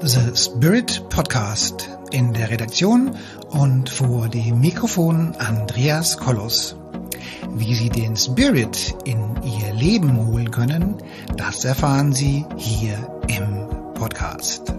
The Spirit Podcast. In der Redaktion und vor dem Mikrofon Andreas Kollos. Wie Sie den Spirit in Ihr Leben holen können, das erfahren Sie hier im Podcast.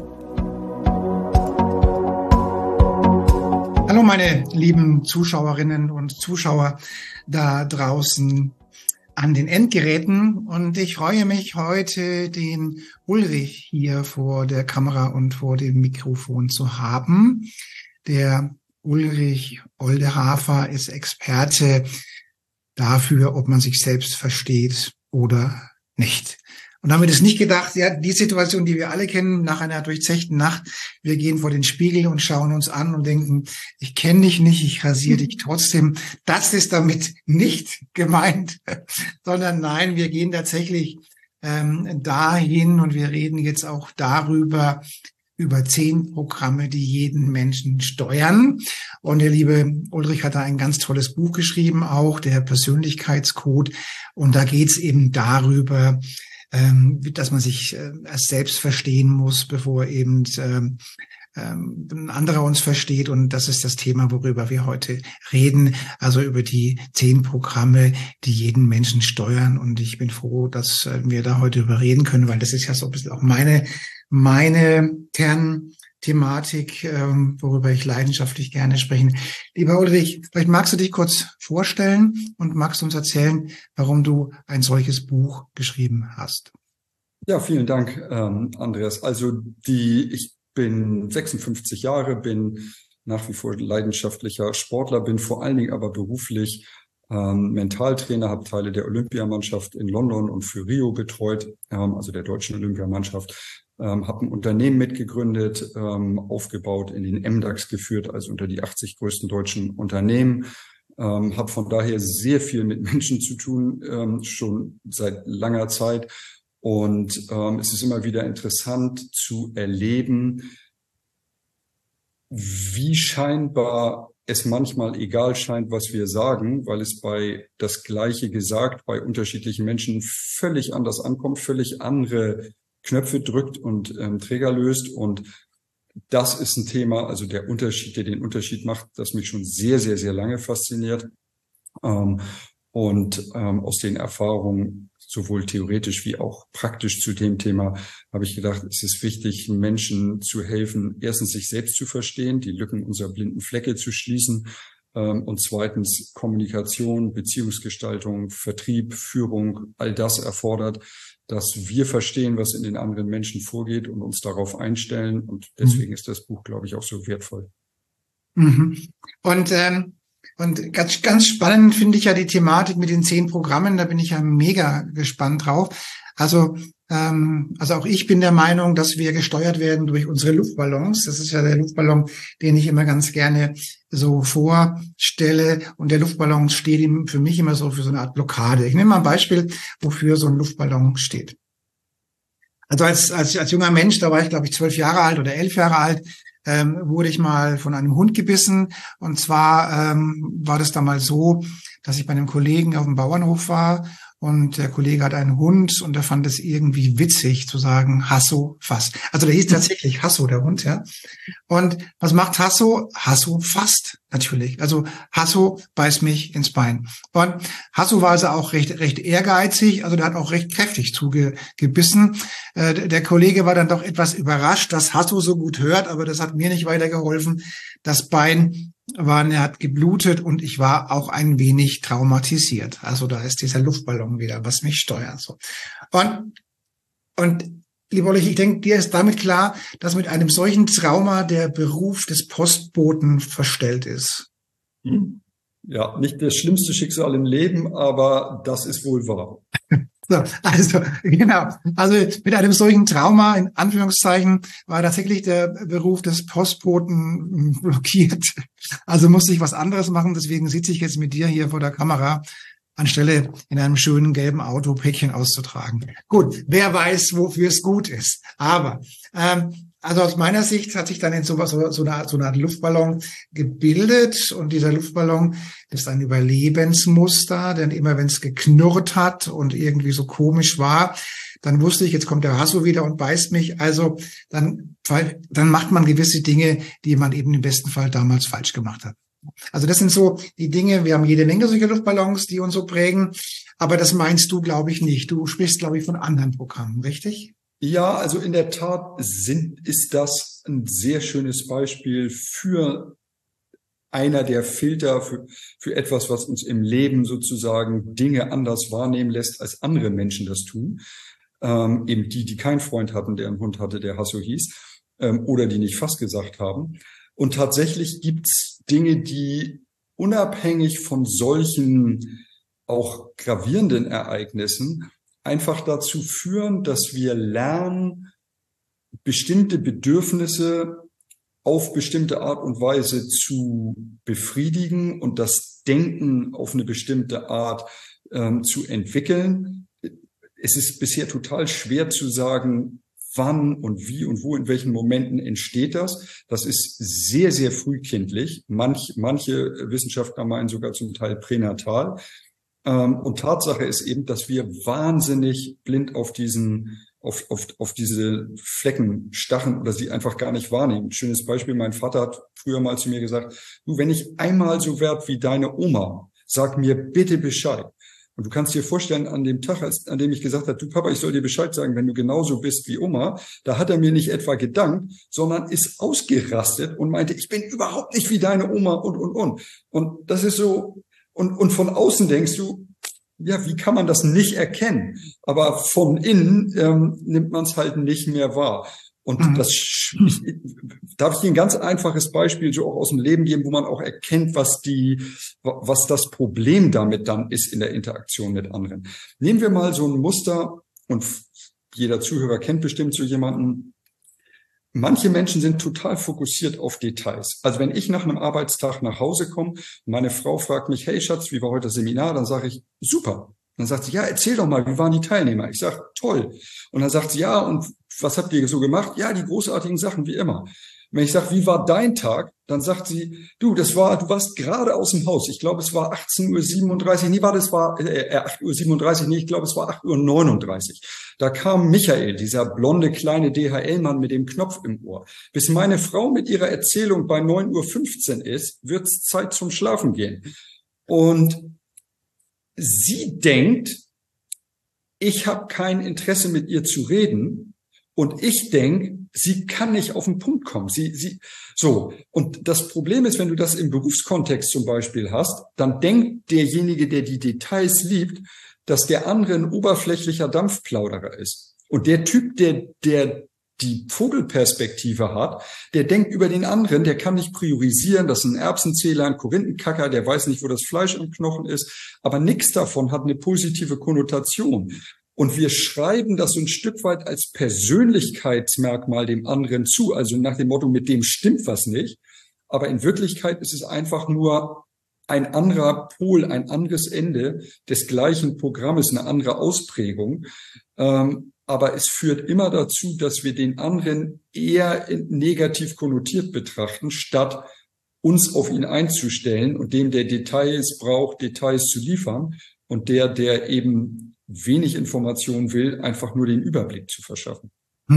Hallo meine lieben Zuschauerinnen und Zuschauer da draußen an den Endgeräten, und ich freue mich heute, den Ulrich hier vor der Kamera und vor dem Mikrofon zu haben. Der Ulrich Oldehafer ist Experte dafür, ob man sich selbst versteht oder nicht. Und damit ist nicht gedacht, ja, die Situation, die wir alle kennen, nach einer durchzechten Nacht, wir gehen vor den Spiegel und schauen uns an und denken, ich kenne dich nicht, ich rasiere dich trotzdem. Das ist damit nicht gemeint, sondern nein, wir gehen tatsächlich dahin und wir reden jetzt auch darüber, über 10 Programme, die jeden Menschen steuern. Und der liebe Ulrich hat da ein ganz tolles Buch geschrieben, auch der Persönlichkeitscode. Und da geht es eben darüber, dass man sich erst selbst verstehen muss, bevor eben ein anderer uns versteht. Und das ist das Thema, worüber wir heute reden. Also über die 10 Programme, die jeden Menschen steuern. Und ich bin froh, dass wir da heute drüber reden können, weil das ist ja so ein bisschen auch meine Kernthematik, worüber ich leidenschaftlich gerne sprechen. Lieber Ulrich, vielleicht magst du dich kurz vorstellen und magst uns erzählen, warum du ein solches Buch geschrieben hast. Ja, vielen Dank, Andreas. Also ich bin 56 Jahre, bin nach wie vor leidenschaftlicher Sportler, bin vor allen Dingen aber beruflich Mentaltrainer, habe Teile der Olympiamannschaft in London und für Rio betreut, also der deutschen Olympiamannschaft. Habe ein Unternehmen mitgegründet, aufgebaut, in den MDAX geführt, also unter die 80 größten deutschen Unternehmen. Habe von daher sehr viel mit Menschen zu tun, schon seit langer Zeit. Und es ist immer wieder interessant zu erleben, wie scheinbar es manchmal egal scheint, was wir sagen, weil es bei das Gleiche gesagt bei unterschiedlichen Menschen völlig anders ankommt, völlig andere Knöpfe drückt und Träger löst. Und das ist ein Thema, also der Unterschied, der den Unterschied macht, das mich schon sehr, sehr, sehr lange fasziniert. Aus den Erfahrungen, sowohl theoretisch wie auch praktisch zu dem Thema, habe ich gedacht, es ist wichtig, Menschen zu helfen, erstens sich selbst zu verstehen, die Lücken unserer blinden Flecke zu schließen, und zweitens Kommunikation, Beziehungsgestaltung, Vertrieb, Führung, all das erfordert, dass wir verstehen, was in den anderen Menschen vorgeht und uns darauf einstellen. Und deswegen ist das Buch, glaube ich, auch so wertvoll. Mhm. Und ganz, ganz spannend finde ich ja die Thematik mit den 10 Programmen. Da bin ich ja mega gespannt drauf. Also auch ich bin der Meinung, dass wir gesteuert werden durch unsere Luftballons. Das ist ja der Luftballon, den ich immer ganz gerne so vorstelle. Und der Luftballon steht für mich immer so für so eine Art Blockade. Ich nehme mal ein Beispiel, wofür so ein Luftballon steht. Also als junger Mensch, da war ich glaube ich 12 Jahre alt oder 11 Jahre alt, wurde ich mal von einem Hund gebissen. Und zwar war das damals so, dass ich bei einem Kollegen auf dem Bauernhof war. Und der Kollege hat einen Hund und er fand es irgendwie witzig zu sagen, Hasso fasst. Also der hieß tatsächlich Hasso, der Hund, ja. Und was macht Hasso? Hasso fasst, natürlich. Also Hasso beißt mich ins Bein. Und Hasso war also auch recht ehrgeizig, also der hat auch recht kräftig zugebissen. Der Kollege war dann doch etwas überrascht, dass Hasso so gut hört, aber das hat mir nicht weitergeholfen. Das Bein er hat geblutet und ich war auch ein wenig traumatisiert. Also da ist dieser Luftballon wieder, was mich steuert. So. Und lieber Ulrich, ich denke, dir ist damit klar, dass mit einem solchen Trauma der Beruf des Postboten verstellt ist. Ja, nicht das schlimmste Schicksal im Leben, aber das ist wohl wahr. So, also genau. Also mit einem solchen Trauma, in Anführungszeichen, war tatsächlich der Beruf des Postboten blockiert. Also musste ich was anderes machen. Deswegen sitze ich jetzt mit dir hier vor der Kamera, anstelle in einem schönen gelben Auto Päckchen auszutragen. Gut, wer weiß, wofür es gut ist. Aber also aus meiner Sicht hat sich dann in so eine Art Luftballon gebildet, und dieser Luftballon ist ein Überlebensmuster, denn immer wenn es geknurrt hat und irgendwie so komisch war, dann wusste ich, jetzt kommt der Hasso wieder und beißt mich. Also dann macht man gewisse Dinge, die man eben im besten Fall damals falsch gemacht hat. Also das sind so die Dinge, wir haben jede Menge solcher Luftballons, die uns so prägen, aber das meinst du, glaube ich, nicht. Du sprichst, glaube ich, von anderen Programmen, richtig? Ja, also in der Tat ist das ein sehr schönes Beispiel für einer der Filter für etwas, was uns im Leben sozusagen Dinge anders wahrnehmen lässt, als andere Menschen das tun. Eben die keinen Freund hatten, der einen Hund hatte, der Hasso hieß, oder die nicht Fass gesagt haben. Und tatsächlich gibt's Dinge, die unabhängig von solchen auch gravierenden Ereignissen einfach dazu führen, dass wir lernen, bestimmte Bedürfnisse auf bestimmte Art und Weise zu befriedigen und das Denken auf eine bestimmte Art zu entwickeln. Es ist bisher total schwer zu sagen, wann und wie und wo, in welchen Momenten entsteht das. Das ist sehr, sehr frühkindlich. Manche Wissenschaftler meinen sogar zum Teil pränatal. Und Tatsache ist eben, dass wir wahnsinnig blind auf diese Flecken stachen oder sie einfach gar nicht wahrnehmen. Ein schönes Beispiel, mein Vater hat früher mal zu mir gesagt, du, wenn ich einmal so werd wie deine Oma, sag mir bitte Bescheid. Und du kannst dir vorstellen, an dem Tag, an dem ich gesagt habe, du Papa, ich soll dir Bescheid sagen, wenn du genauso bist wie Oma, da hat er mir nicht etwa gedankt, sondern ist ausgerastet und meinte, ich bin überhaupt nicht wie deine Oma und. Und das ist so, und von außen denkst du, ja, wie kann man das nicht erkennen? Aber von innen nimmt man es halt nicht mehr wahr. Und darf ich dir ein ganz einfaches Beispiel so auch aus dem Leben geben, wo man auch erkennt, was das Problem damit dann ist in der Interaktion mit anderen. Nehmen wir mal so ein Muster, und jeder Zuhörer kennt bestimmt so jemanden. Manche Menschen sind total fokussiert auf Details. Also wenn ich nach einem Arbeitstag nach Hause komme, meine Frau fragt mich, hey Schatz, wie war heute das Seminar? Dann sage ich, super. Dann sagt sie, ja, erzähl doch mal, wie waren die Teilnehmer? Ich sage, toll. Und dann sagt sie, ja, und was habt ihr so gemacht? Ja, die großartigen Sachen, wie immer. Wenn ich sage, wie war dein Tag? Dann sagt sie, du warst gerade aus dem Haus. Ich glaube, es war 18:37 Uhr. Nee, es war 8:37 Uhr. Nee, ich glaube, es war 8:39 Uhr. Da kam Michael, dieser blonde kleine DHL-Mann mit dem Knopf im Ohr. Bis meine Frau mit ihrer Erzählung bei 9:15 Uhr ist, wird's Zeit zum Schlafen gehen. Und sie denkt, ich habe kein Interesse mit ihr zu reden. Und ich denke, sie kann nicht auf den Punkt kommen. So. Und das Problem ist, wenn du das im Berufskontext zum Beispiel hast, dann denkt derjenige, der die Details liebt, dass der andere ein oberflächlicher Dampfplauderer ist. Und der Typ, der die Vogelperspektive hat, der denkt über den anderen, der kann nicht priorisieren, das ist ein Erbsenzähler, ein Korinthenkacker, der weiß nicht, wo das Fleisch im Knochen ist, aber nichts davon hat eine positive Konnotation. Und wir schreiben das so ein Stück weit als Persönlichkeitsmerkmal dem anderen zu, also nach dem Motto, mit dem stimmt was nicht. Aber in Wirklichkeit ist es einfach nur ein anderer Pol, ein anderes Ende des gleichen Programmes, eine andere Ausprägung. Aber es führt immer dazu, dass wir den anderen eher negativ konnotiert betrachten, statt uns auf ihn einzustellen und dem, der Details braucht, Details zu liefern und der eben wenig Information will, einfach nur den Überblick zu verschaffen.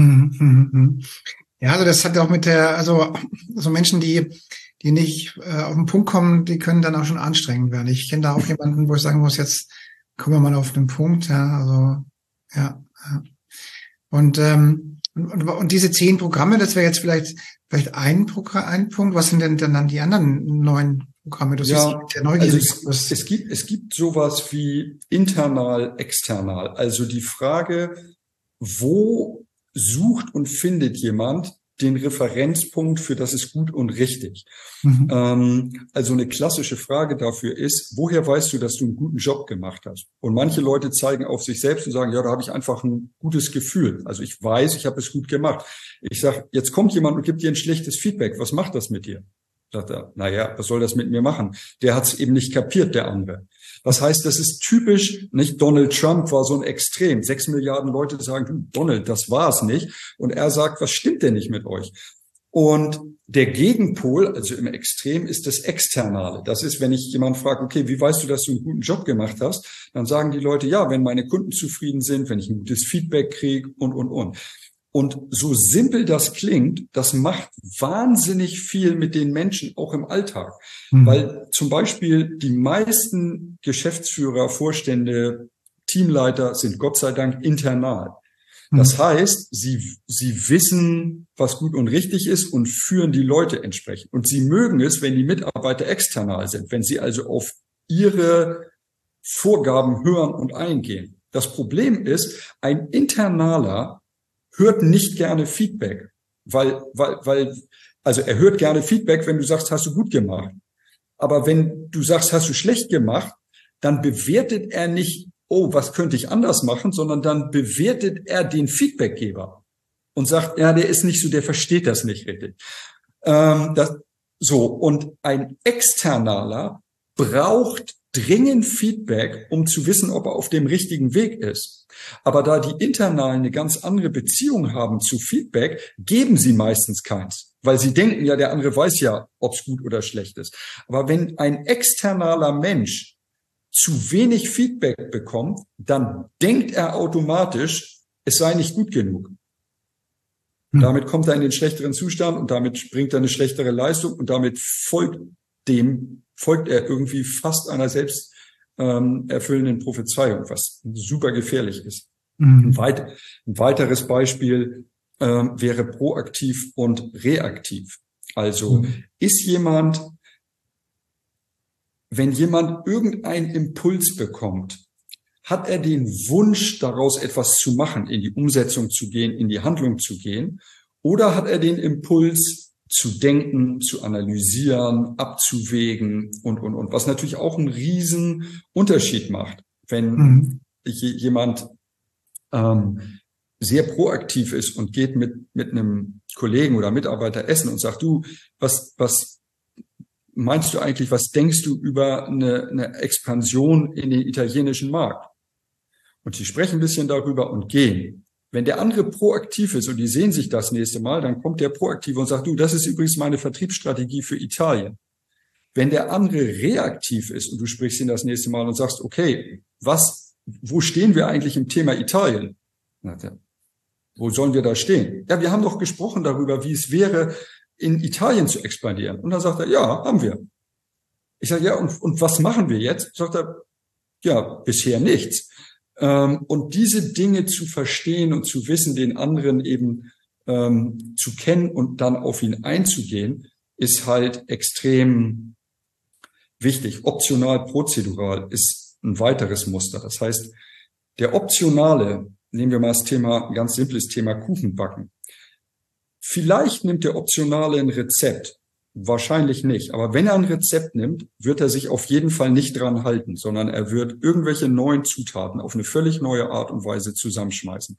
Ja, also das hat auch also Menschen, die nicht auf den Punkt kommen, die können dann auch schon anstrengend werden. Ich kenne da auch jemanden, wo ich sagen muss, jetzt kommen wir mal auf den Punkt, ja, also, ja. Und diese 10 Programme, das wäre jetzt vielleicht ein Punkt. Was sind denn dann die anderen 9 Programme? Du siehst ja neugierig. Also es gibt sowas wie internal, external. Also die Frage, wo sucht und findet jemand den Referenzpunkt für das ist gut und richtig? Also eine klassische Frage dafür ist, woher weißt du, dass du einen guten Job gemacht hast? Und manche Leute zeigen auf sich selbst und sagen, ja, da habe ich einfach ein gutes Gefühl. Also ich weiß, ich habe es gut gemacht. Ich sage, jetzt kommt jemand und gibt dir ein schlechtes Feedback. Was macht das mit dir? Sagt er, naja, was soll das mit mir machen? Der hat es eben nicht kapiert, der andere. Das heißt, das ist typisch, nicht? Donald Trump war so ein Extrem. 6 Milliarden Leute sagen, du, Donald, das war es nicht. Und er sagt, was stimmt denn nicht mit euch? Und der Gegenpol, also im Extrem, ist das Externe. Das ist, wenn ich jemanden frage, okay, wie weißt du, dass du einen guten Job gemacht hast? Dann sagen die Leute, ja, wenn meine Kunden zufrieden sind, wenn ich ein gutes Feedback kriege und. Und so simpel das klingt, das macht wahnsinnig viel mit den Menschen, auch im Alltag. Weil zum Beispiel die meisten Geschäftsführer, Vorstände, Teamleiter sind Gott sei Dank internal. Das heißt, sie wissen, was gut und richtig ist und führen die Leute entsprechend. Und sie mögen es, wenn die Mitarbeiter external sind, wenn sie also auf ihre Vorgaben hören und eingehen. Das Problem ist, ein Internaler hört nicht gerne Feedback, also er hört gerne Feedback, wenn du sagst, hast du gut gemacht. Aber wenn du sagst, hast du schlecht gemacht, dann bewertet er nicht, oh, was könnte ich anders machen, sondern dann bewertet er den Feedbackgeber und sagt, ja, der ist nicht so, der versteht das nicht richtig. Und ein Externaler braucht dringend Feedback, um zu wissen, ob er auf dem richtigen Weg ist. Aber da die Internalen eine ganz andere Beziehung haben zu Feedback, geben sie meistens keins, weil sie denken ja, der andere weiß ja, ob es gut oder schlecht ist. Aber wenn ein externaler Mensch zu wenig Feedback bekommt, dann denkt er automatisch, es sei nicht gut genug. Damit kommt er in den schlechteren Zustand und damit bringt er eine schlechtere Leistung und damit folgt er irgendwie fast einer selbst erfüllenden Prophezeiung, was super gefährlich ist. Ein weiteres Beispiel wäre proaktiv und reaktiv. Also wenn jemand irgendeinen Impuls bekommt, hat er den Wunsch, daraus etwas zu machen, in die Umsetzung zu gehen, in die Handlung zu gehen, oder hat er den Impuls, zu denken, zu analysieren, abzuwägen und, was natürlich auch einen riesen Unterschied macht. Wenn jemand sehr proaktiv ist und geht mit einem Kollegen oder Mitarbeiter essen und sagt, du, was meinst du eigentlich, was denkst du über eine Expansion in den italienischen Markt? Und sie sprechen ein bisschen darüber und gehen. Wenn der andere proaktiv ist und die sehen sich das nächste Mal, dann kommt der Proaktive und sagt, du, das ist übrigens meine Vertriebsstrategie für Italien. Wenn der andere reaktiv ist und du sprichst ihn das nächste Mal und sagst, okay, wo stehen wir eigentlich im Thema Italien? Wo sollen wir da stehen? Ja, wir haben doch gesprochen darüber, wie es wäre, in Italien zu expandieren. Und dann sagt er, ja, haben wir. Ich sage, ja, und was machen wir jetzt? Sagt er, ja, bisher nichts. Und diese Dinge zu verstehen und zu wissen, den anderen eben zu kennen und dann auf ihn einzugehen, ist halt extrem wichtig. Optional, prozedural ist ein weiteres Muster. Das heißt, der Optionale, nehmen wir mal das Thema, ein ganz simples Thema Kuchen backen. Vielleicht nimmt der Optionale ein Rezept, wahrscheinlich nicht. Aber wenn er ein Rezept nimmt, wird er sich auf jeden Fall nicht dran halten, sondern er wird irgendwelche neuen Zutaten auf eine völlig neue Art und Weise zusammenschmeißen.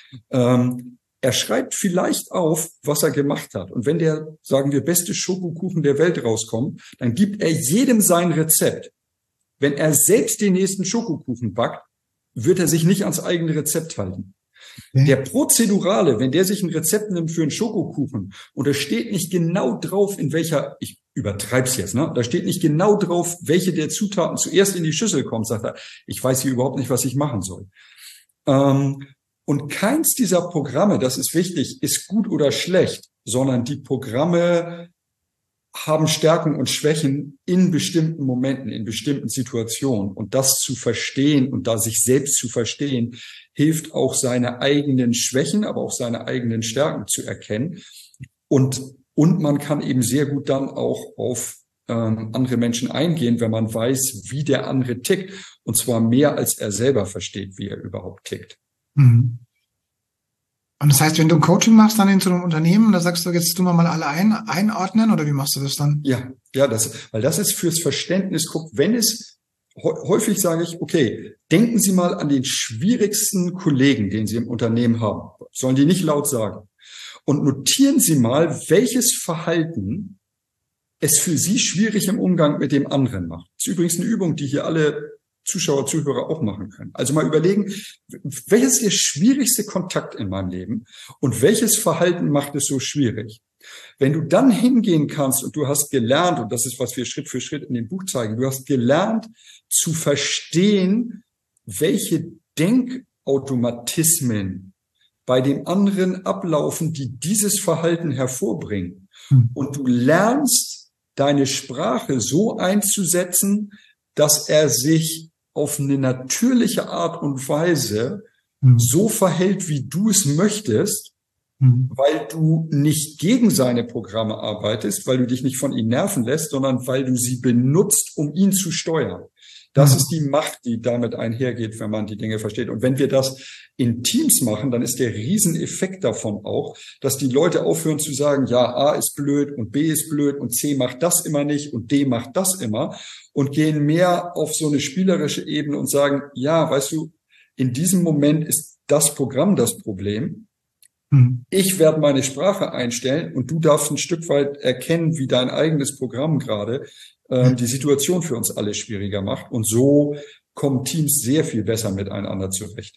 Er schreibt vielleicht auf, was er gemacht hat. Und wenn der, sagen wir, beste Schokokuchen der Welt rauskommt, dann gibt er jedem sein Rezept. Wenn er selbst den nächsten Schokokuchen backt, wird er sich nicht ans eigene Rezept halten. Der Prozedurale, wenn der sich ein Rezept nimmt für einen Schokokuchen und da steht nicht genau drauf, in welcher, ich übertreib's jetzt, ne? Da steht nicht genau drauf, welche der Zutaten zuerst in die Schüssel kommt, sagt er, ich weiß hier überhaupt nicht, was ich machen soll. Und keins dieser Programme, das ist wichtig, ist gut oder schlecht, sondern die Programme haben Stärken und Schwächen in bestimmten Momenten, in bestimmten Situationen. Und das zu verstehen und da sich selbst zu verstehen, hilft auch seine eigenen Schwächen, aber auch seine eigenen Stärken zu erkennen. Und man kann eben sehr gut dann auch auf andere Menschen eingehen, wenn man weiß, wie der andere tickt. Und zwar mehr, als er selber versteht, wie er überhaupt tickt. Mhm. Und das heißt, wenn du ein Coaching machst dann in so einem Unternehmen, da sagst du, jetzt tun wir mal alle einordnen, oder wie machst du das dann? Ja, weil das ist fürs Verständnis, wenn es, häufig sage ich, okay, denken Sie mal an den schwierigsten Kollegen, den Sie im Unternehmen haben. Sollen die nicht laut sagen. Und notieren Sie mal, welches Verhalten es für Sie schwierig im Umgang mit dem anderen macht. Das ist übrigens eine Übung, die hier alle Zuschauer, Zuhörer auch machen können. Also mal überlegen, welches ist der schwierigste Kontakt in meinem Leben und welches Verhalten macht es so schwierig? Wenn du dann hingehen kannst und du hast gelernt, und das ist, was wir Schritt für Schritt in dem Buch zeigen, du hast gelernt zu verstehen, welche Denkautomatismen bei dem anderen ablaufen, die dieses Verhalten hervorbringen. Und du lernst, deine Sprache so einzusetzen, dass er sich auf eine natürliche Art und Weise so verhält, wie du es möchtest, weil du nicht gegen seine Programme arbeitest, weil du dich nicht von ihm nerven lässt, sondern weil du sie benutzt, um ihn zu steuern. Das ist die Macht, die damit einhergeht, wenn man die Dinge versteht. Und wenn wir das in Teams machen, dann ist der Rieseneffekt davon auch, dass die Leute aufhören zu sagen, ja, A ist blöd und B ist blöd und C macht das immer nicht und D macht das immer, und gehen mehr auf so eine spielerische Ebene und sagen, ja, weißt du, in diesem Moment ist das Programm das Problem. Ich werde meine Sprache einstellen und du darfst ein Stück weit erkennen, wie dein eigenes Programm gerade die Situation für uns alle schwieriger macht. Und so kommen Teams sehr viel besser miteinander zurecht.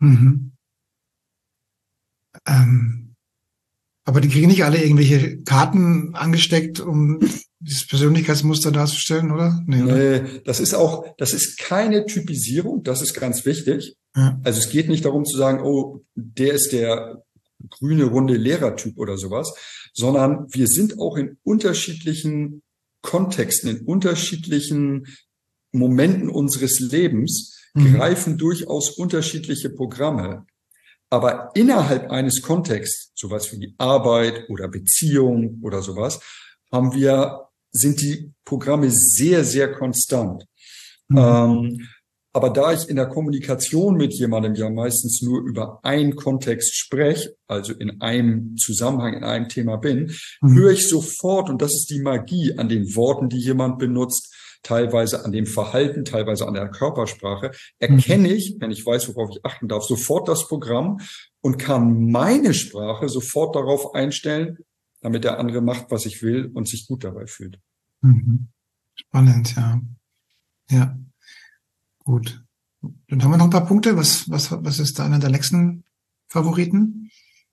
Aber die kriegen nicht alle irgendwelche Karten angesteckt, um dieses Persönlichkeitsmuster darzustellen, oder? Nee, oder? Nee, das ist keine Typisierung, das ist ganz wichtig. Ja. Also es geht nicht darum zu sagen, oh, der ist der grüne, runde Lehrertyp oder sowas, sondern wir sind auch in unterschiedlichen Kontexten, in unterschiedlichen Momenten unseres Lebens, greifen durchaus unterschiedliche Programme. Aber innerhalb eines Kontexts, sowas wie die Arbeit oder Beziehung oder sowas, sind die Programme sehr, sehr konstant. Aber da ich in der Kommunikation mit jemandem ja meistens nur über einen Kontext spreche, also in einem Zusammenhang, in einem Thema bin, höre ich sofort, und das ist die Magie an den Worten, die jemand benutzt, teilweise an dem Verhalten, teilweise an der Körpersprache, erkenne ich, wenn ich weiß, worauf ich achten darf, sofort das Programm und kann meine Sprache sofort darauf einstellen, damit der andere macht, was ich will und sich gut dabei fühlt. Spannend, ja. Ja. Gut. Dann haben wir noch ein paar Punkte. Was ist da einer der nächsten Favoriten?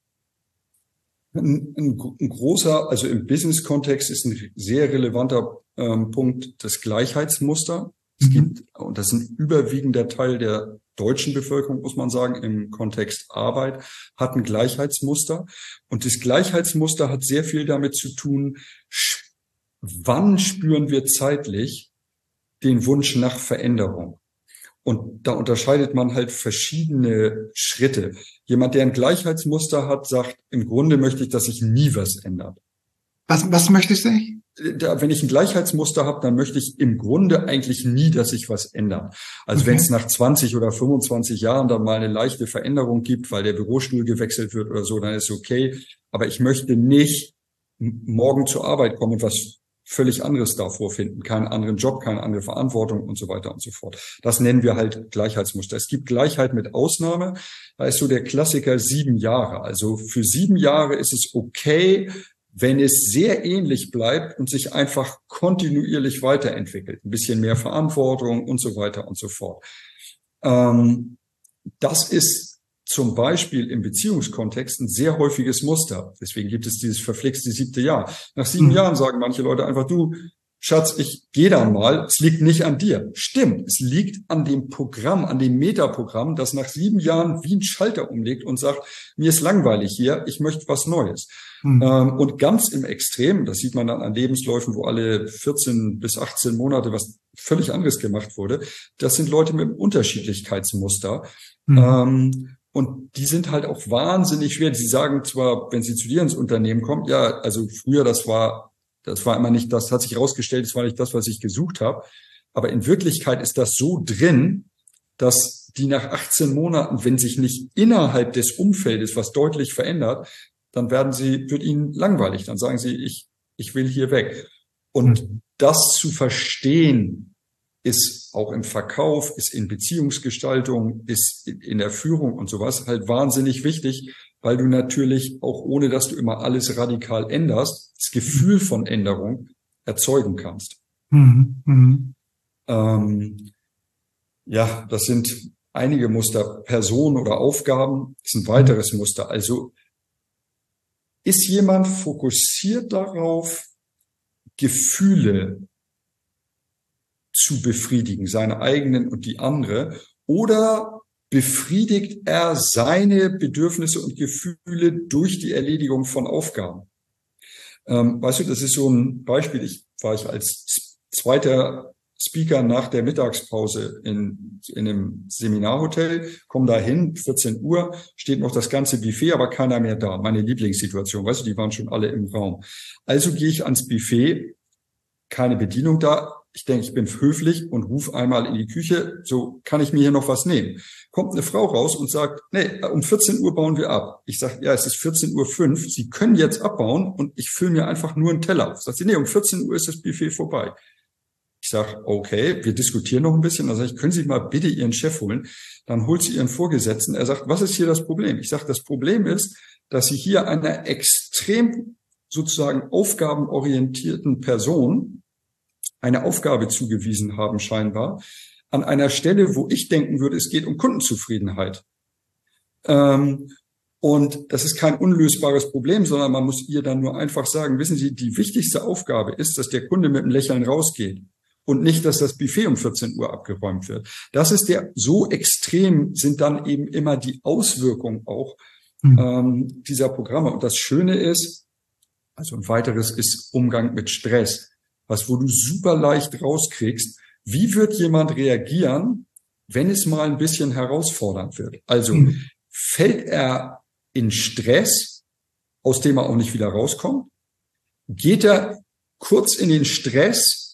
Ein großer, also im Business-Kontext ist ein sehr relevanter Punkt das Gleichheitsmuster. Es gibt, und das ist ein überwiegender Teil der deutschen Bevölkerung, muss man sagen, im Kontext Arbeit, hat ein Gleichheitsmuster. Und das Gleichheitsmuster hat sehr viel damit zu tun, wann spüren wir zeitlich den Wunsch nach Veränderung. Und da unterscheidet man halt verschiedene Schritte. Jemand, der ein Gleichheitsmuster hat, sagt, im Grunde möchte ich, dass sich nie was ändert. Was möchtest du? Wenn ich ein Gleichheitsmuster habe, dann möchte ich im Grunde eigentlich nie, dass sich was ändert. Also wenn es nach 20 oder 25 Jahren dann mal eine leichte Veränderung gibt, weil der Bürostuhl gewechselt wird oder so, dann ist okay. Aber ich möchte nicht morgen zur Arbeit kommen und was völlig anderes da vorfinden, keinen anderen Job, keine andere Verantwortung und so weiter und so fort. Das nennen wir halt Gleichheitsmuster. Es gibt Gleichheit mit Ausnahme. Da ist so der Klassiker 7 Jahre. Also für 7 Jahre ist es okay, wenn es sehr ähnlich bleibt und sich einfach kontinuierlich weiterentwickelt. Ein bisschen mehr Verantwortung und so weiter und so fort. Das ist zum Beispiel im Beziehungskontext ein sehr häufiges Muster. Deswegen gibt es dieses verflixte 7. Jahr. Nach 7 Jahren sagen manche Leute einfach, du, Schatz, ich gehe dann mal. Es liegt nicht an dir. Stimmt, es liegt an dem Programm, an dem Metaprogramm, das nach 7 Jahren wie ein Schalter umlegt und sagt, mir ist langweilig hier, ich möchte was Neues. Und ganz im Extrem, das sieht man dann an Lebensläufen, wo alle 14 bis 18 Monate was völlig anderes gemacht wurde, das sind Leute mit einem Unterschiedlichkeitsmuster. Und die sind halt auch wahnsinnig schwer. Sie sagen zwar, wenn sie zu dir ins Unternehmen kommt, ja, also früher, das war immer nicht, das hat sich herausgestellt, das war nicht das, was ich gesucht habe. Aber in Wirklichkeit ist das so drin, dass die nach 18 Monaten, wenn sich nicht innerhalb des Umfeldes was deutlich verändert, dann wird ihnen langweilig. Dann sagen sie, ich will hier weg. Und das zu verstehen, ist auch im Verkauf, ist in Beziehungsgestaltung, ist in der Führung und sowas halt wahnsinnig wichtig, weil du natürlich auch, ohne dass du immer alles radikal änderst, das Gefühl von Änderung erzeugen kannst. Ja, das sind einige Muster. Personen oder Aufgaben ist ein weiteres Muster. Also ist jemand fokussiert darauf, Gefühle zu befriedigen, seine eigenen und die andere, oder befriedigt er seine Bedürfnisse und Gefühle durch die Erledigung von Aufgaben? Weißt du, das ist so ein Beispiel. War ich als zweiter Speaker nach der Mittagspause in einem Seminarhotel, komme da hin, 14 Uhr, steht noch das ganze Buffet, aber keiner mehr da. Meine Lieblingssituation, weißt du, die waren schon alle im Raum. Also gehe ich ans Buffet, keine Bedienung da. Ich denke, ich bin höflich und rufe einmal in die Küche, so kann ich mir hier noch was nehmen. Kommt eine Frau raus und sagt, nee, um 14 Uhr bauen wir ab. Ich sage, ja, es ist 14:05 Uhr, Sie können jetzt abbauen und ich fülle mir einfach nur einen Teller auf. Sagt sie, nee, um 14 Uhr ist das Buffet vorbei. Ich sage, okay, wir diskutieren noch ein bisschen. Dann sage ich, können Sie mal bitte Ihren Chef holen? Dann holt sie Ihren Vorgesetzten. Er sagt, was ist hier das Problem? Ich sage, das Problem ist, dass Sie hier einer extrem sozusagen aufgabenorientierten Person eine Aufgabe zugewiesen haben scheinbar, an einer Stelle, wo ich denken würde, es geht um Kundenzufriedenheit. Und das ist kein unlösbares Problem, sondern man muss ihr dann nur einfach sagen, wissen Sie, die wichtigste Aufgabe ist, dass der Kunde mit einem Lächeln rausgeht und nicht, dass das Buffet um 14 Uhr abgeräumt wird. Das ist so extrem sind dann eben immer die Auswirkungen auch dieser Programme. Und das Schöne ist, also ein weiteres ist Umgang mit Stress. Wo du super leicht rauskriegst, wie wird jemand reagieren, wenn es mal ein bisschen herausfordernd wird? Also fällt er in Stress, aus dem er auch nicht wieder rauskommt? Geht er kurz in den Stress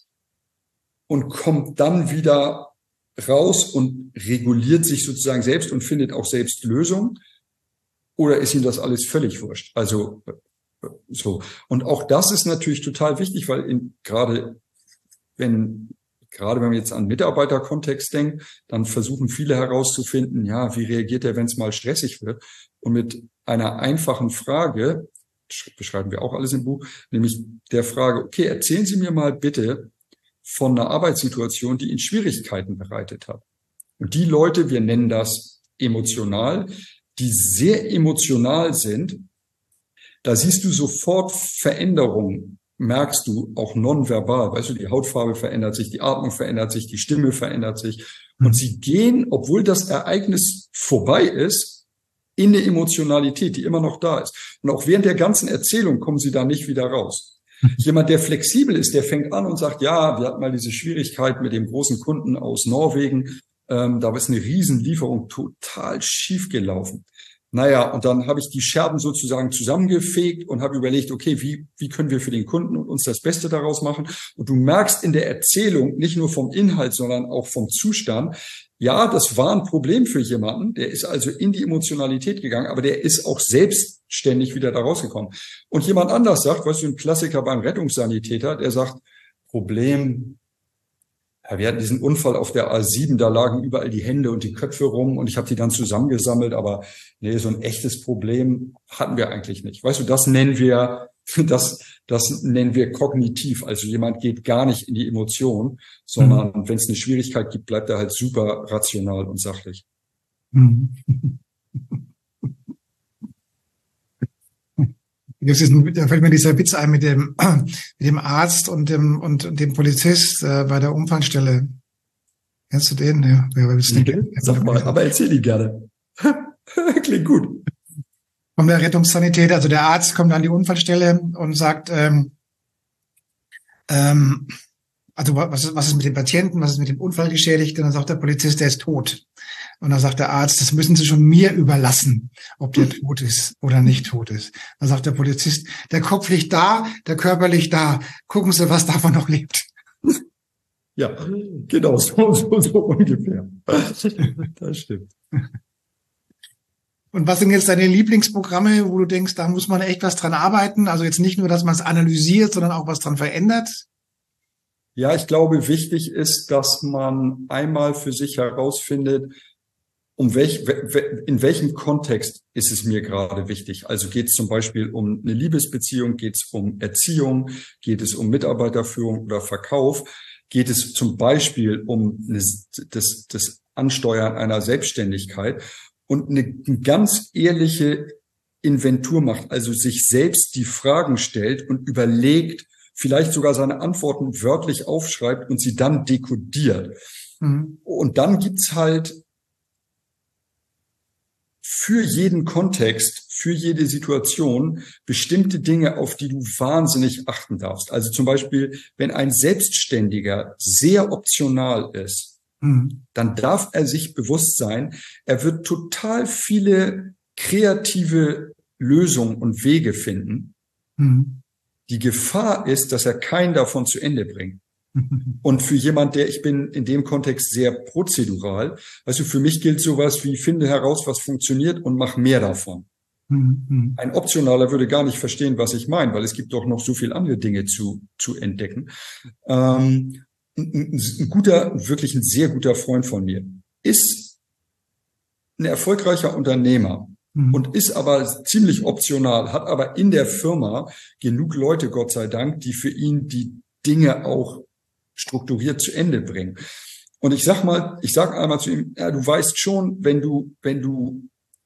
und kommt dann wieder raus und reguliert sich sozusagen selbst und findet auch selbst Lösungen? Oder ist ihm das alles völlig wurscht? Also so. Und auch das ist natürlich total wichtig, weil gerade wenn man jetzt an Mitarbeiterkontext denkt, dann versuchen viele herauszufinden, ja, wie reagiert er, wenn es mal stressig wird? Und mit einer einfachen Frage, beschreiben wir auch alles im Buch, nämlich der Frage, okay, erzählen Sie mir mal bitte von einer Arbeitssituation, die Ihnen Schwierigkeiten bereitet hat. Und die Leute, wir nennen das emotional, die sehr emotional sind, da siehst du sofort Veränderungen, merkst du auch nonverbal. Weißt du, die Hautfarbe verändert sich, die Atmung verändert sich, die Stimme verändert sich. Und sie gehen, obwohl das Ereignis vorbei ist, in eine Emotionalität, die immer noch da ist. Und auch während der ganzen Erzählung kommen sie da nicht wieder raus. Jemand, der flexibel ist, der fängt an und sagt, ja, wir hatten mal diese Schwierigkeit mit dem großen Kunden aus Norwegen. Da ist eine Riesenlieferung total schief gelaufen. Naja, und dann habe ich die Scherben sozusagen zusammengefegt und habe überlegt, okay, wie können wir für den Kunden und uns das Beste daraus machen? Und du merkst in der Erzählung nicht nur vom Inhalt, sondern auch vom Zustand, ja, das war ein Problem für jemanden, der ist also in die Emotionalität gegangen, aber der ist auch selbstständig wieder da rausgekommen. Und jemand anders sagt, weißt du, ein Klassiker beim Rettungssanitäter, der sagt, Problem, ja, wir hatten diesen Unfall auf der A7, da lagen überall die Hände und die Köpfe rum und ich habe die dann zusammengesammelt, aber nee, so ein echtes Problem hatten wir eigentlich nicht. Weißt du, das nennen wir kognitiv. Also jemand geht gar nicht in die Emotion, sondern wenn es eine Schwierigkeit gibt, bleibt er halt super rational und sachlich. Da fällt mir dieser Witz ein mit dem Arzt und dem Polizist bei der Unfallstelle. Kennst du den? Ja, wer willst du den? Sag mal, aber erzähl ihn gerne. Klingt gut. Von der Rettungssanitäter, also der Arzt kommt an die Unfallstelle und sagt, also was ist mit dem Patienten, was ist mit dem Unfallgeschädigten? Und dann sagt der Polizist, der ist tot. Und dann sagt der Arzt, das müssen Sie schon mir überlassen, ob der tot ist oder nicht tot ist. Dann sagt der Polizist, der Kopf liegt da, der Körper liegt da. Gucken Sie, was davon noch lebt. Ja, genau, so ungefähr. Das stimmt. Und was sind jetzt deine Lieblingsprogramme, wo du denkst, da muss man echt was dran arbeiten? Also jetzt nicht nur, dass man es analysiert, sondern auch was dran verändert? Ja, ich glaube, wichtig ist, dass man einmal für sich herausfindet, in welchem Kontext ist es mir gerade wichtig? Also geht es zum Beispiel um eine Liebesbeziehung, geht es um Erziehung, geht es um Mitarbeiterführung oder Verkauf? Geht es zum Beispiel um das Ansteuern einer Selbstständigkeit? Und eine ganz ehrliche Inventur macht, also sich selbst die Fragen stellt und überlegt, vielleicht sogar seine Antworten wörtlich aufschreibt und sie dann dekodiert. Mhm. Und dann gibt's halt für jeden Kontext, für jede Situation bestimmte Dinge, auf die du wahnsinnig achten darfst. Also zum Beispiel, wenn ein Selbstständiger sehr optional ist, dann darf er sich bewusst sein, er wird total viele kreative Lösungen und Wege finden. Die Gefahr ist, dass er keinen davon zu Ende bringt. Und für jemand, ich bin in dem Kontext sehr prozedural, also für mich gilt sowas wie, finde heraus, was funktioniert und mach mehr davon. Ein Optionaler würde gar nicht verstehen, was ich meine, weil es gibt doch noch so viele andere Dinge zu entdecken. Wirklich ein sehr guter Freund von mir ist ein erfolgreicher Unternehmer und ist aber ziemlich optional, hat aber in der Firma genug Leute, Gott sei Dank, die für ihn die Dinge auch strukturiert zu Ende bringen. Und ich sag einmal zu ihm, ja, du weißt schon, wenn du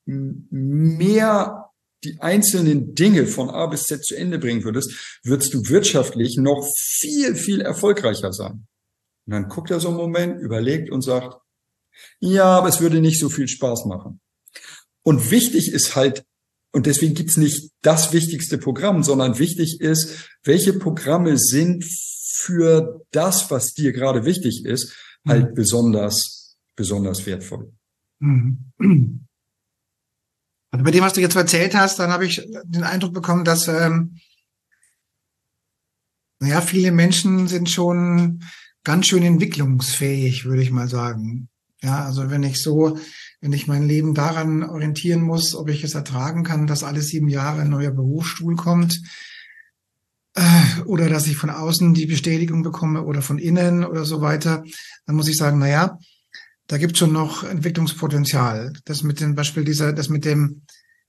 mehr die einzelnen Dinge von A bis Z zu Ende bringen würdest, würdest du wirtschaftlich noch viel, viel erfolgreicher sein. Und dann guckt er so einen Moment, überlegt und sagt, ja, aber es würde nicht so viel Spaß machen. Und wichtig ist halt, und deswegen gibt's nicht das wichtigste Programm, sondern wichtig ist, welche Programme sind für das, was dir gerade wichtig ist, halt besonders wertvoll. Also bei dem, was du jetzt erzählt hast, dann habe ich den Eindruck bekommen, dass viele Menschen sind schon ganz schön entwicklungsfähig, würde ich mal sagen. Ja, also wenn ich mein Leben daran orientieren muss, ob ich es ertragen kann, dass alle 7 Jahre ein neuer Berufsstuhl kommt, oder dass ich von außen die Bestätigung bekomme oder von innen oder so weiter, dann muss ich sagen, da gibt es schon noch Entwicklungspotenzial. Das mit dem Beispiel mit dem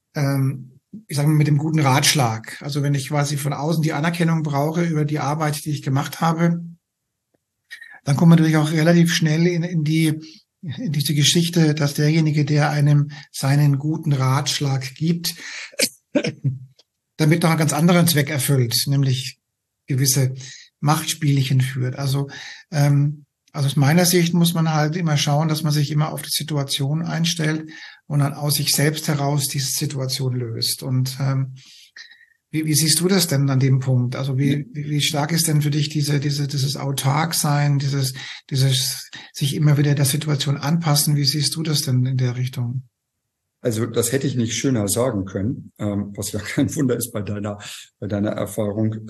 guten Ratschlag. Also wenn ich quasi von außen die Anerkennung brauche über die Arbeit, die ich gemacht habe, dann kommt man natürlich auch relativ schnell in diese Geschichte, dass derjenige, der einem seinen guten Ratschlag gibt, damit noch einen ganz anderen Zweck erfüllt, nämlich gewisse Machtspielchen führt. Also aus meiner Sicht muss man halt immer schauen, dass man sich immer auf die Situation einstellt und dann aus sich selbst heraus diese Situation löst. Und wie siehst du das denn an dem Punkt? Also wie stark ist denn für dich dieses Autarksein, dieses sich immer wieder der Situation anpassen? Wie siehst du das denn in der Richtung? Also das hätte ich nicht schöner sagen können, was ja kein Wunder ist bei deiner Erfahrung.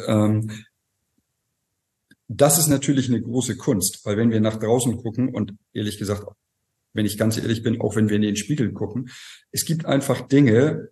Das ist natürlich eine große Kunst, weil wenn wir nach draußen gucken und ehrlich gesagt, wenn ich ganz ehrlich bin, auch wenn wir in den Spiegel gucken, es gibt einfach Dinge,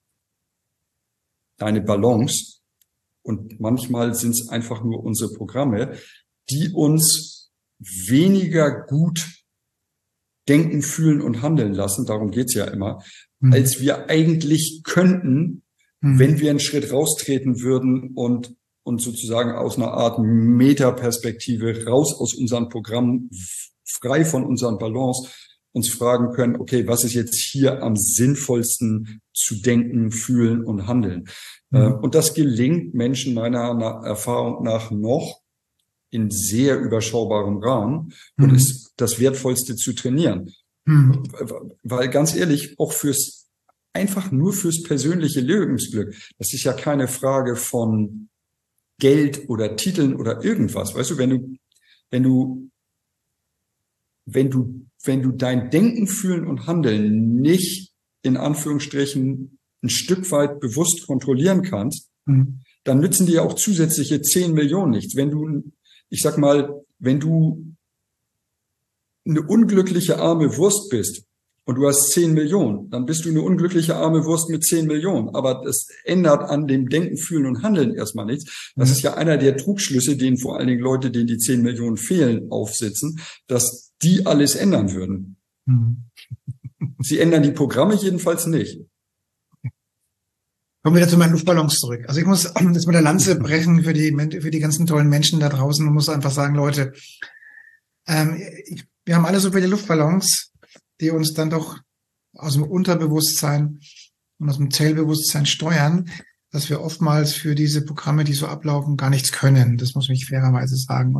eine Balance und manchmal sind es einfach nur unsere Programme, die uns weniger gut denken, fühlen und handeln lassen, darum geht's ja immer, als wir eigentlich könnten, wenn wir einen Schritt raustreten würden und sozusagen aus einer Art Metaperspektive raus aus unserem Programm, frei von unseren Balance, uns fragen können, okay, was ist jetzt hier am sinnvollsten zu denken, fühlen und handeln? Und das gelingt Menschen meiner Erfahrung nach noch in sehr überschaubarem Rahmen und ist das Wertvollste zu trainieren. Weil ganz ehrlich, auch einfach nur fürs persönliche Lebensglück, das ist ja keine Frage von Geld oder Titeln oder irgendwas. Weißt du, wenn du dein Denken, Fühlen und Handeln nicht in Anführungsstrichen ein Stück weit bewusst kontrollieren kannst, dann nützen dir auch zusätzliche 10 Millionen nichts. Wenn du eine unglückliche arme Wurst bist und du hast 10 Millionen, dann bist du eine unglückliche arme Wurst mit 10 Millionen. Aber das ändert an dem Denken, Fühlen und Handeln erstmal nichts. Das ist ja einer der Trugschlüsse, denen vor allen Dingen Leute, denen die 10 Millionen fehlen, aufsitzen, dass die alles ändern würden. Sie ändern die Programme jedenfalls nicht. Kommen wir wieder zu meinen Luftballons zurück. Also ich muss jetzt mit der Lanze brechen für die ganzen tollen Menschen da draußen und muss einfach sagen, Leute, wir haben alle so viele Luftballons, die uns dann doch aus dem Unterbewusstsein und aus dem Zellbewusstsein steuern, dass wir oftmals für diese Programme, die so ablaufen, gar nichts können. Das muss ich fairerweise sagen.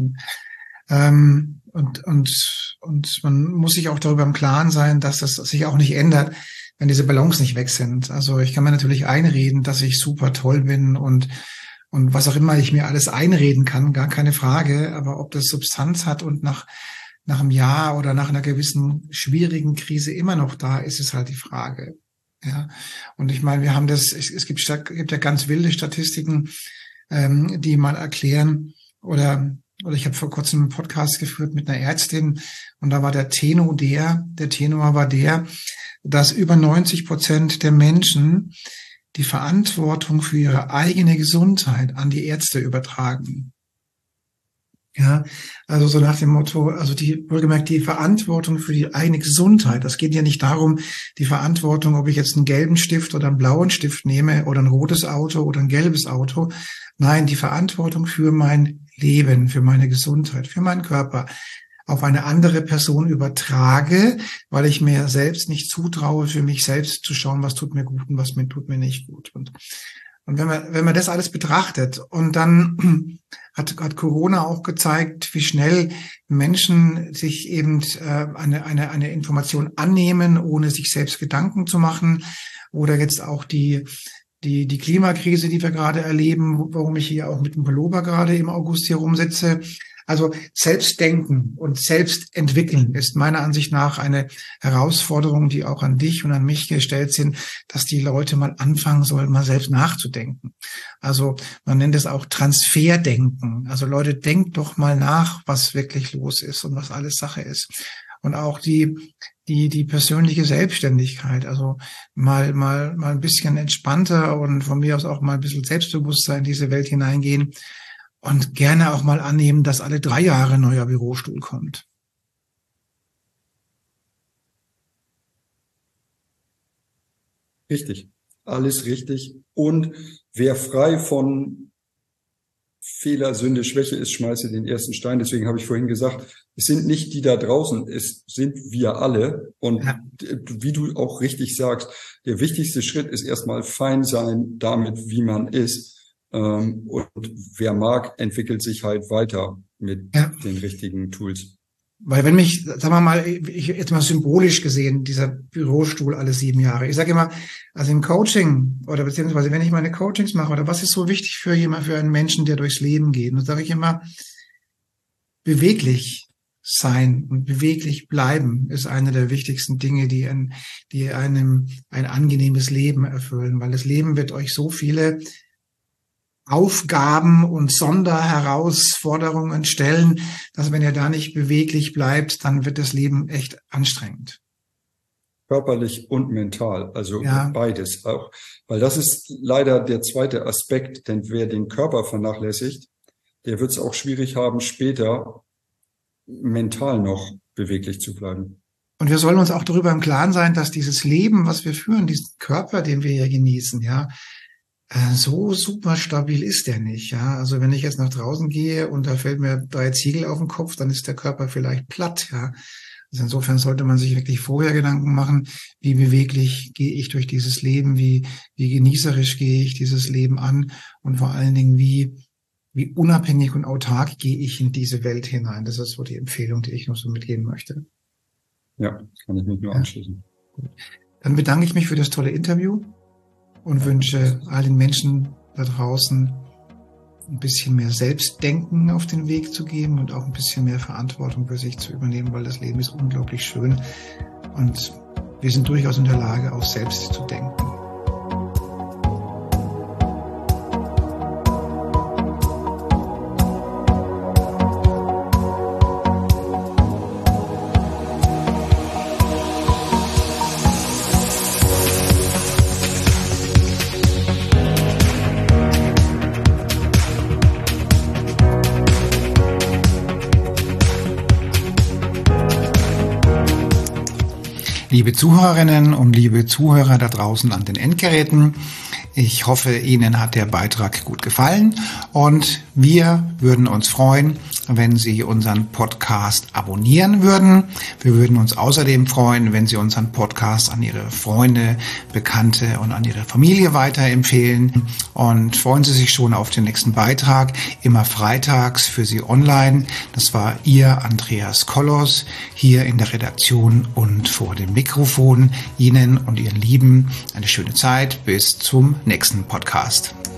Und man muss sich auch darüber im Klaren sein, dass das sich auch nicht ändert, wenn diese Ballons nicht weg sind. Also ich kann mir natürlich einreden, dass ich super toll bin und was auch immer ich mir alles einreden kann, gar keine Frage. Aber ob das Substanz hat und nach einem Jahr oder nach einer gewissen schwierigen Krise immer noch da ist, ist halt die Frage. Ja, und ich meine, es gibt ja ganz wilde Statistiken, die mal erklären, oder ich habe vor kurzem einen Podcast geführt mit einer Ärztin, und da war der Tenor war der, dass über 90% der Menschen die Verantwortung für ihre eigene Gesundheit an die Ärzte übertragen. Ja, also so nach dem Motto, also wohlgemerkt die Verantwortung für die eigene Gesundheit. Das geht ja nicht darum, die Verantwortung, ob ich jetzt einen gelben Stift oder einen blauen Stift nehme oder ein rotes Auto oder ein gelbes Auto. Nein, die Verantwortung für mein Leben, für meine Gesundheit, für meinen Körper auf eine andere Person übertrage, weil ich mir selbst nicht zutraue, für mich selbst zu schauen, was tut mir gut und was tut mir nicht gut. Und wenn man das alles betrachtet, und dann hat Corona auch gezeigt, wie schnell Menschen sich eben eine Information annehmen, ohne sich selbst Gedanken zu machen, oder jetzt auch die Klimakrise, die wir gerade erleben, warum ich hier auch mit dem Pullover gerade im August hier rumsitze. Also Selbstdenken und Selbstentwickeln ist meiner Ansicht nach eine Herausforderung, die auch an dich und an mich gestellt sind, dass die Leute mal anfangen sollen, mal selbst nachzudenken. Also man nennt es auch Transferdenken. Also Leute, denkt doch mal nach, was wirklich los ist und was alles Sache ist. Und auch die persönliche Selbstständigkeit, also mal ein bisschen entspannter und von mir aus auch mal ein bisschen Selbstbewusstsein in diese Welt hineingehen. Und gerne auch mal annehmen, dass alle 3 Jahre ein neuer Bürostuhl kommt. Richtig, alles richtig. Und wer frei von Fehler, Sünde, Schwäche ist, schmeiße den ersten Stein. Deswegen habe ich vorhin gesagt, es sind nicht die da draußen, es sind wir alle. Und ja, wie du auch richtig sagst, der wichtigste Schritt ist erstmal fein sein damit, wie man ist. Und wer mag, entwickelt sich halt weiter mit den richtigen Tools. Weil wenn mich, sagen wir mal, ich jetzt mal symbolisch gesehen, dieser Bürostuhl alle 7 Jahre. Ich sage immer, also im Coaching oder beziehungsweise wenn ich meine Coachings mache, oder was ist so wichtig für einen Menschen, der durchs Leben geht, dann sage ich immer, beweglich sein und beweglich bleiben ist eine der wichtigsten Dinge, die einem ein angenehmes Leben erfüllen, weil das Leben wird euch so viele Aufgaben und Sonderherausforderungen stellen, dass wenn ihr da nicht beweglich bleibt, dann wird das Leben echt anstrengend. Körperlich und mental, also beides auch. Weil das ist leider der zweite Aspekt, denn wer den Körper vernachlässigt, der wird es auch schwierig haben, später mental noch beweglich zu bleiben. Und wir sollen uns auch darüber im Klaren sein, dass dieses Leben, was wir führen, diesen Körper, den wir hier genießen, so super stabil ist der nicht, ja. Also wenn ich jetzt nach draußen gehe und da fällt mir 3 Ziegel auf den Kopf, dann ist der Körper vielleicht platt, ja. Also insofern sollte man sich wirklich vorher Gedanken machen, wie beweglich gehe ich durch dieses Leben, wie genießerisch gehe ich dieses Leben an und vor allen Dingen, wie unabhängig und autark gehe ich in diese Welt hinein. Das ist so die Empfehlung, die ich noch so mitgeben möchte. Ja, kann ich mich nur anschließen. Gut. Dann bedanke ich mich für das tolle Interview und wünsche all den Menschen da draußen ein bisschen mehr Selbstdenken auf den Weg zu geben und auch ein bisschen mehr Verantwortung für sich zu übernehmen, weil das Leben ist unglaublich schön und wir sind durchaus in der Lage, auch selbst zu denken. Liebe Zuhörerinnen und liebe Zuhörer da draußen an den Endgeräten, Ich hoffe, Ihnen hat der Beitrag gut gefallen und wir würden uns freuen, wenn Sie unseren Podcast abonnieren würden. Wir würden uns außerdem freuen, wenn Sie unseren Podcast an Ihre Freunde, Bekannte und an Ihre Familie weiterempfehlen. Und freuen Sie sich schon auf den nächsten Beitrag, immer freitags für Sie online. Das war Ihr Andreas Kollos hier in der Redaktion und vor dem Mikrofon. Ihnen und Ihren Lieben eine schöne Zeit. Bis zum nächsten Podcast.